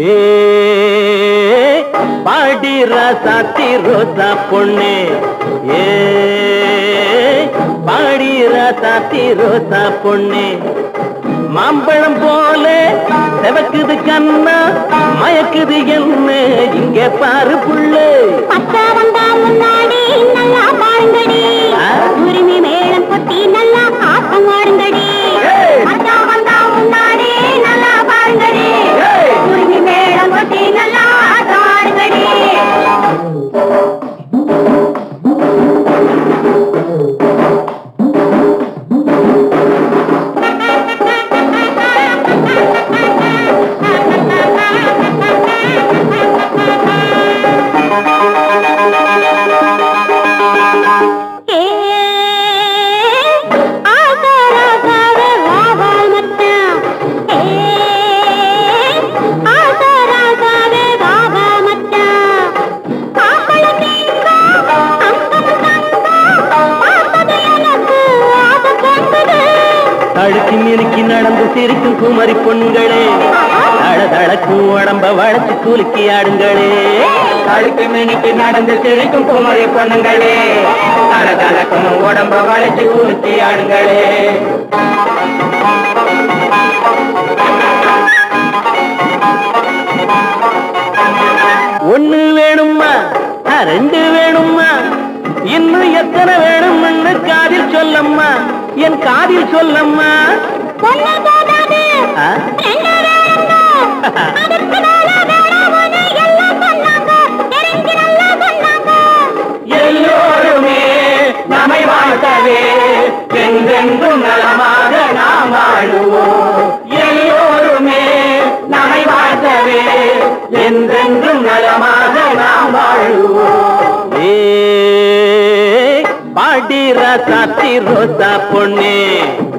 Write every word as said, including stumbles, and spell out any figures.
ஏ பாடி ராசாத்தி ரோசா பொண்ணே ஏ பாடி ராசாத்தி ரோசா பொண்ணே மாம்பழம் போல செவக்குது கண்ணா மயக்குது என்ன இங்க பாரு புள்ளே பச்சா வந்தா முன்னாடி நல்லா பாருங்கடி உரிமை மேளம் கொட்டி நல்லா ஆட்டம் ஆடுங்கடி பச்சா வந்தா முன்னாடி நல்லா பாருங்கடி உரிமை மேளம் கொட்டி நல்லா ஆட்டம் ஆடுங்கடி அழுக்கி மினுக்கி நடந்து சிரிக்கும் குமரி பொண்களே தட தடக்கும் உடம்ப வளைச்சு குலுக்கி ஆடுங்களே அழுக்கி மினுக்கி நடந்து சிரிக்கும் குமரி பொண்ணுங்களே தட தடக்கும் உடம்ப வளைச்சு குலுக்கி ஆடுங்களே ஒண்ணு வேணுமா ரெண்டு வேணுமா இன்னும் எத்தனை வேணும்னு காதில் சொல்லம்மா என் காதில் சொல்லம்மா எல்லோருமே நம்மை வாழ்த்தவே என்றென்றும் நலமாக நாம் வாழுவோம் எல்லோருமே நம்மை வாழ்த்தவே என்றென்றும் நலமாக நாம் வாழுவோம் ஏ பாடி ராசாத்தி ரோசா பொண்ணே